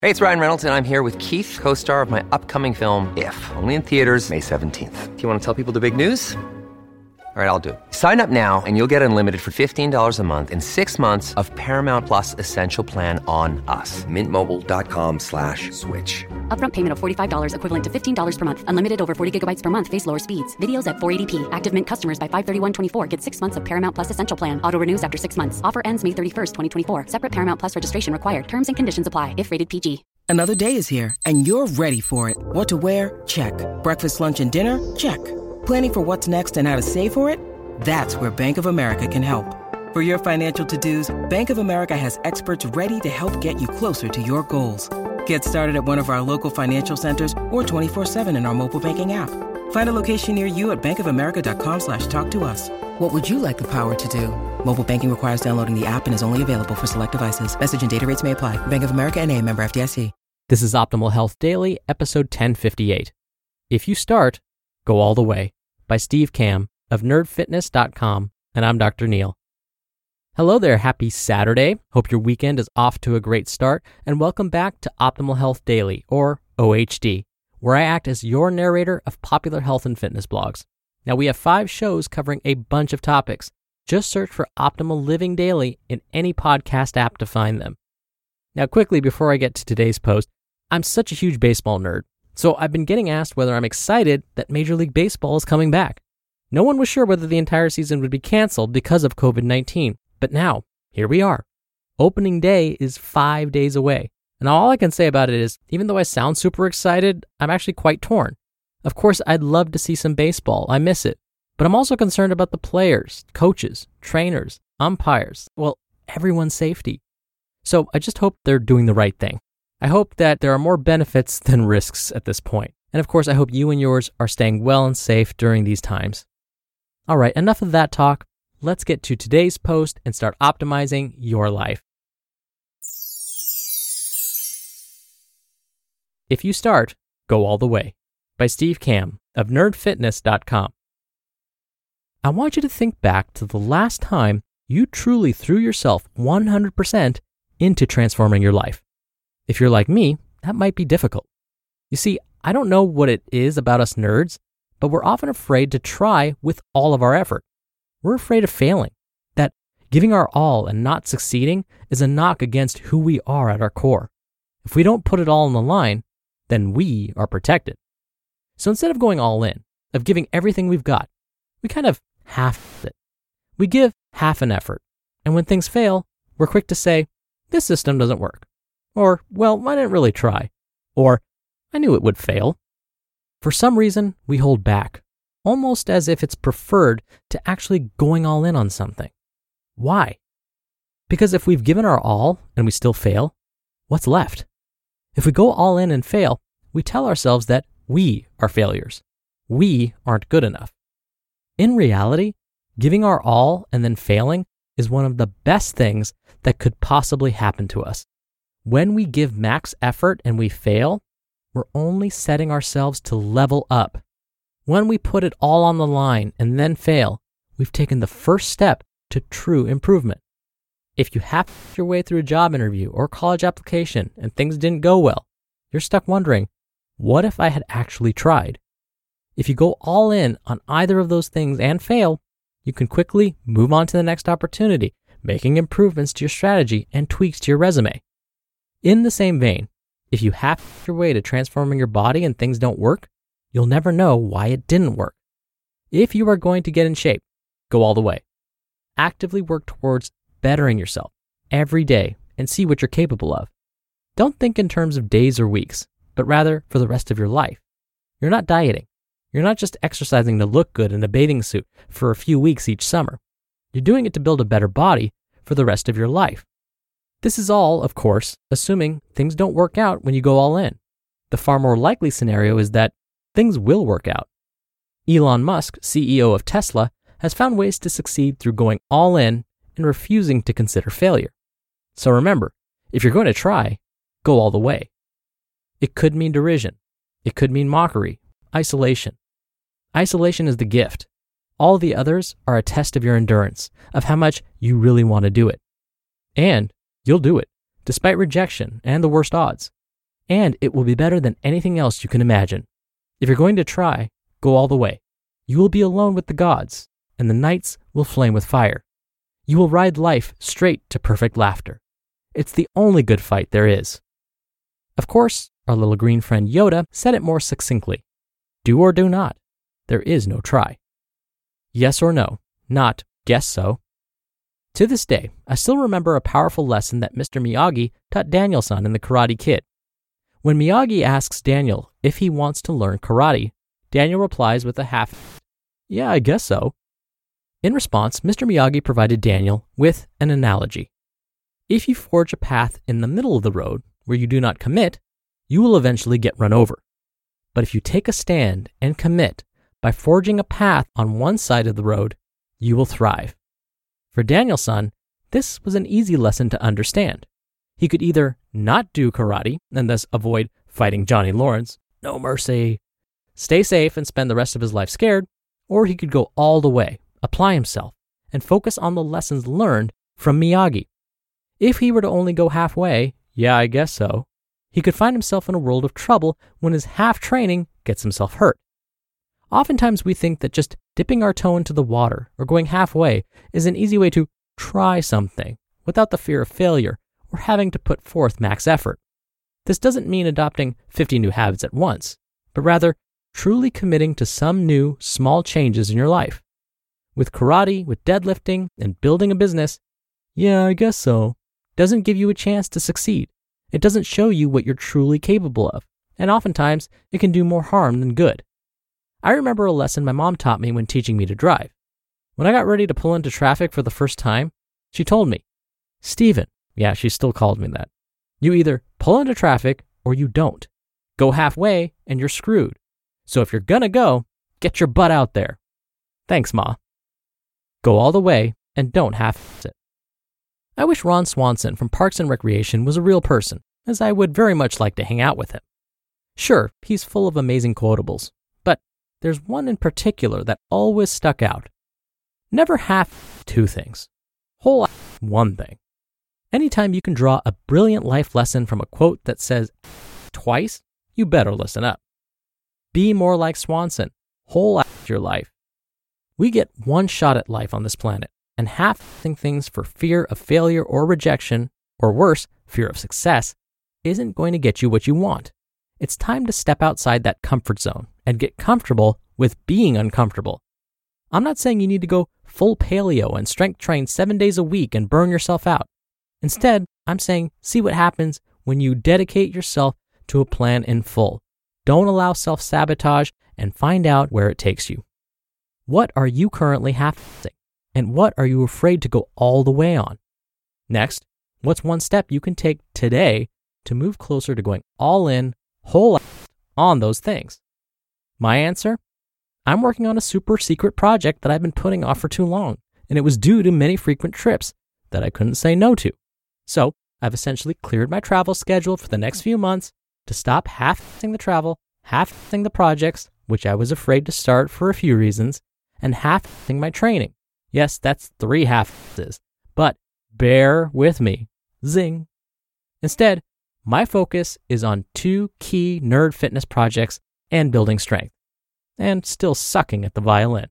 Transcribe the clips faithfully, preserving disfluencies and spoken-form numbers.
Hey, it's Ryan Reynolds, and I'm here with Keith, co-star of my upcoming film, If, only in theaters May seventeenth. Do you want to tell people the big news? All right, I'll do it. Sign up now and you'll get unlimited for fifteen dollars a month and six months of Paramount Plus Essential Plan on us. Mint Mobile dot com slash switch. Upfront payment of forty-five dollars equivalent to fifteen dollars per month. Unlimited over forty gigabytes per month. Face lower speeds. Videos at four eighty p. Active Mint customers by five thirty-one twenty-four get six months of Paramount Plus Essential Plan. Auto renews after six months. Offer ends May thirty-first, twenty twenty-four. Separate Paramount Plus registration required. Terms and conditions apply if rated P G. Another day is here, and you're ready for it. What to wear? Check. Breakfast, lunch, and dinner? Check. Planning for what's next and how to save for it? That's where Bank of America can help. For your financial to-dos, Bank of America has experts ready to help get you closer to your goals. Get started at one of our local financial centers or twenty-four seven in our mobile banking app. Find a location near you at bankofamerica.com slash talk to us. What would you like the power to do? Mobile banking requires downloading the app and is only available for select devices. Message and data rates may apply. Bank of America N A, member F D I C. This is Optimal Health Daily, episode ten fifty-eight. If you start, go all the way, by Steve Kamb of nerd fitness dot com, and I'm Doctor Neil. Hello there, happy Saturday. Hope your weekend is off to a great start, and welcome back to Optimal Health Daily, or O H D, where I act as your narrator of popular health and fitness blogs. Now, we have five shows covering a bunch of topics. Just search for Optimal Living Daily in any podcast app to find them. Now, quickly, before I get to today's post, I'm such a huge baseball nerd, so I've been getting asked whether I'm excited that Major League Baseball is coming back. No one was sure whether the entire season would be canceled because of covid nineteen, but now, here we are. Opening day is five days away, and all I can say about it is, even though I sound super excited, I'm actually quite torn. Of course, I'd love to see some baseball, I miss it, but I'm also concerned about the players, coaches, trainers, umpires, well, everyone's safety. So I just hope they're doing the right thing. I hope that there are more benefits than risks at this point. And of course, I hope you and yours are staying well and safe during these times. All right, enough of that talk. Let's get to today's post and start optimizing your life. If you start, go all the way, by Steve Kamb of nerd fitness dot com. I want you to think back to the last time you truly threw yourself one hundred percent into transforming your life. If you're like me, that might be difficult. You see, I don't know what it is about us nerds, but we're often afraid to try with all of our effort. We're afraid of failing, that giving our all and not succeeding is a knock against who we are at our core. If we don't put it all on the line, then we are protected. So instead of going all in, of giving everything we've got, we kind of half it. We give half an effort, and when things fail, we're quick to say, this system doesn't work. Or, well, I didn't really try. Or, I knew it would fail. For some reason, we hold back, almost as if it's preferred to actually going all in on something. Why? Because if we've given our all and we still fail, what's left? If we go all in and fail, we tell ourselves that we are failures. We aren't good enough. In reality, giving our all and then failing is one of the best things that could possibly happen to us. When we give max effort and we fail, we're only setting ourselves to level up. When we put it all on the line and then fail, we've taken the first step to true improvement. If you hacked your way through a job interview or college application and things didn't go well, you're stuck wondering, what if I had actually tried? If you go all in on either of those things and fail, you can quickly move on to the next opportunity, making improvements to your strategy and tweaks to your resume. In the same vein, if you hack your way to transforming your body and things don't work, you'll never know why it didn't work. If you are going to get in shape, go all the way. Actively work towards bettering yourself every day and see what you're capable of. Don't think in terms of days or weeks, but rather for the rest of your life. You're not dieting. You're not just exercising to look good in a bathing suit for a few weeks each summer. You're doing it to build a better body for the rest of your life. This is all, of course, assuming things don't work out when you go all in. The far more likely scenario is that things will work out. Elon Musk, C E O of Tesla, has found ways to succeed through going all in and refusing to consider failure. So remember, if you're going to try, go all the way. It could mean derision. It could mean mockery, isolation. Isolation is the gift. All the others are a test of your endurance, of how much you really want to do it. And you'll do it, despite rejection and the worst odds. and it will be better than anything else you can imagine. If you're going to try, go all the way. You will be alone with the gods, and the nights will flame with fire. You will ride life straight to perfect laughter. It's the only good fight there is. Of course, our little green friend Yoda said it more succinctly. Do or do not. There is no try. Yes or no, not guess so. To this day, I still remember a powerful lesson that Mister Miyagi taught Daniel-san in The Karate Kid. When Miyagi asks Daniel if he wants to learn karate, Daniel replies with a half, yeah, I guess so. In response, Mister Miyagi provided Daniel with an analogy. If you forge a path in the middle of the road where you do not commit, you will eventually get run over. But if you take a stand and commit by forging a path on one side of the road, you will thrive. For Daniel-san, this was an easy lesson to understand. He could either not do karate and thus avoid fighting Johnny Lawrence, no mercy, stay safe and spend the rest of his life scared, or he could go all the way, apply himself, and focus on the lessons learned from Miyagi. If he were to only go halfway, yeah, I guess so, he could find himself in a world of trouble when his half-training gets himself hurt. Oftentimes we think that just dipping our toe into the water or going halfway is an easy way to try something without the fear of failure or having to put forth max effort. This doesn't mean adopting fifty new habits at once, but rather truly committing to some new, small changes in your life. With karate, with deadlifting, and building a business, yeah, I guess so, doesn't give you a chance to succeed. It doesn't show you what you're truly capable of, and oftentimes it can do more harm than good. I remember a lesson my mom taught me when teaching me to drive. When I got ready to pull into traffic for the first time, she told me, Stephen, yeah, she still called me that, you either pull into traffic or you don't. Go halfway and you're screwed. So if you're gonna go, get your butt out there. Thanks, Ma. Go all the way and don't half it. I wish Ron Swanson from Parks and Recreation was a real person, as I would very much like to hang out with him. Sure, he's full of amazing quotables, but there's one in particular that always stuck out. Never half two things. Whole one thing. Anytime you can draw a brilliant life lesson from a quote that says twice, you better listen up. Be more like Swanson. Whole your life. We get one shot at life on this planet, and half-ing things for fear of failure or rejection, or worse, fear of success, isn't going to get you what you want. It's time to step outside that comfort zone and get comfortable with being uncomfortable. I'm not saying you need to go full paleo and strength train seven days a week and burn yourself out. Instead, I'm saying see what happens when you dedicate yourself to a plan in full. Don't allow self-sabotage and find out where it takes you. What are you currently half-ing? And what are you afraid to go all the way on? Next, what's one step you can take today to move closer to going all in, whole on those things? My answer? I'm working on a super secret project that I've been putting off for too long, and it was due to many frequent trips that I couldn't say no to. So I've essentially cleared my travel schedule for the next few months to stop half-ing the travel, half-ing the projects, which I was afraid to start for a few reasons, and half-ing my training. Yes, that's three halves, but bear with me. Zing. Instead, my focus is on two key nerd fitness projects and building strength, and still sucking at the violin.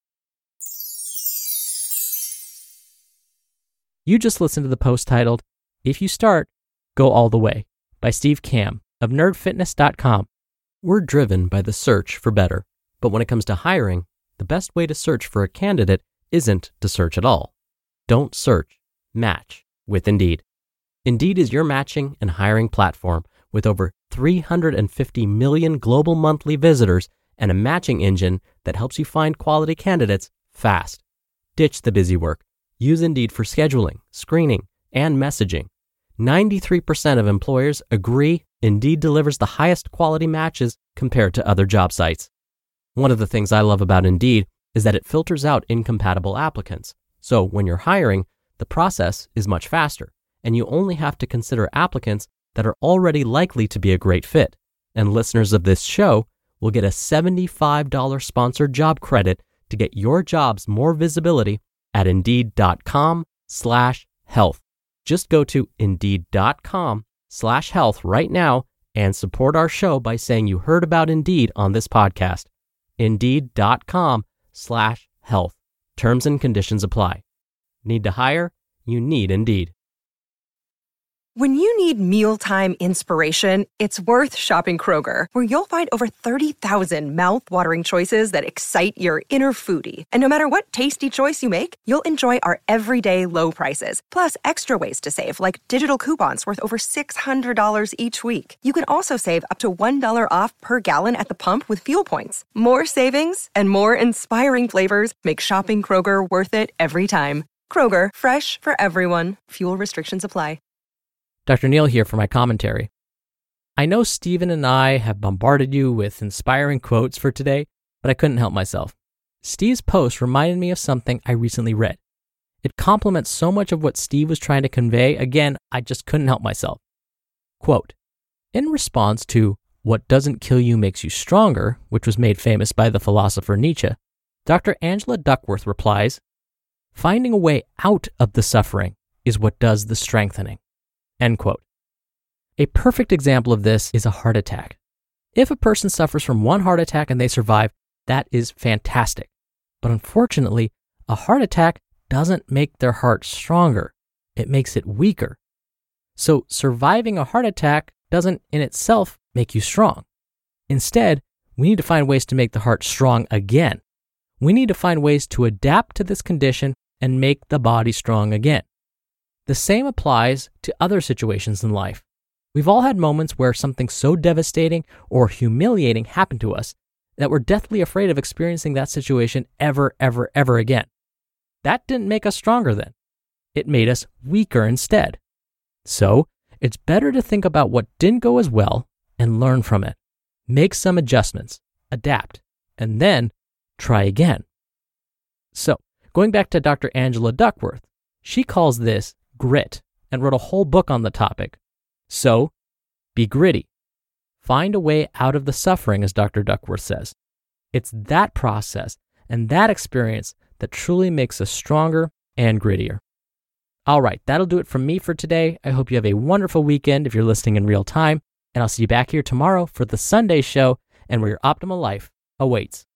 You just listened to the post titled, If You Start, Go All the Way, by Steve Kamb of nerd fitness dot com. We're driven by the search for better, but when it comes to hiring, the best way to search for a candidate isn't to search at all. Don't search, match with Indeed. Indeed is your matching and hiring platform with over three hundred fifty million global monthly visitors and a matching engine that helps you find quality candidates fast. Ditch the busy work. Use Indeed for scheduling, screening, and messaging. ninety-three percent of employers agree Indeed delivers the highest quality matches compared to other job sites. One of the things I love about Indeed is that it filters out incompatible applicants. So when you're hiring, the process is much faster, and you only have to consider applicants that are already likely to be a great fit. And listeners of this show will get a seventy-five dollars sponsored job credit to get your jobs more visibility at Indeed.com slash health. Just go to Indeed.com slash health right now and support our show by saying you heard about Indeed on this podcast. Indeed.com slash health. Terms and conditions apply. Need to hire? You need Indeed. When you need mealtime inspiration, it's worth shopping Kroger, where you'll find over thirty thousand mouth-watering choices that excite your inner foodie. And no matter what tasty choice you make, you'll enjoy our everyday low prices, plus extra ways to save, like digital coupons worth over six hundred dollars each week. You can also save up to one dollar off per gallon at the pump with fuel points. More savings and more inspiring flavors make shopping Kroger worth it every time. Kroger, fresh for everyone. Fuel restrictions apply. Doctor Neal here for my commentary. I know Stephen and I have bombarded you with inspiring quotes for today, but I couldn't help myself. Steve's post reminded me of something I recently read. It complements so much of what Steve was trying to convey. Again, I just couldn't help myself. Quote, in response to "What doesn't kill you makes you stronger," which was made famous by the philosopher Nietzsche, Doctor Angela Duckworth replies, "Finding a way out of the suffering is what does the strengthening." End quote. A perfect example of this is a heart attack. If a person suffers from one heart attack and they survive, that is fantastic. But unfortunately, a heart attack doesn't make their heart stronger. It makes it weaker. So surviving a heart attack doesn't in itself make you strong. Instead, we need to find ways to make the heart strong again. We need to find ways to adapt to this condition and make the body strong again. The same applies to other situations in life. We've all had moments where something so devastating or humiliating happened to us that we're deathly afraid of experiencing that situation ever, ever, ever again. That didn't make us stronger then. It made us weaker instead. So, it's better to think about what didn't go as well and learn from it. Make some adjustments, adapt, and then try again. So, going back to Doctor Angela Duckworth, she calls this grit and wrote a whole book on the topic. So, be gritty. Find a way out of the suffering, as Doctor Duckworth says. It's that process and that experience that truly makes us stronger and grittier. All right, that'll do it from me for today. I hope you have a wonderful weekend if you're listening in real time, and I'll see you back here tomorrow for the Sunday show and where your optimal life awaits.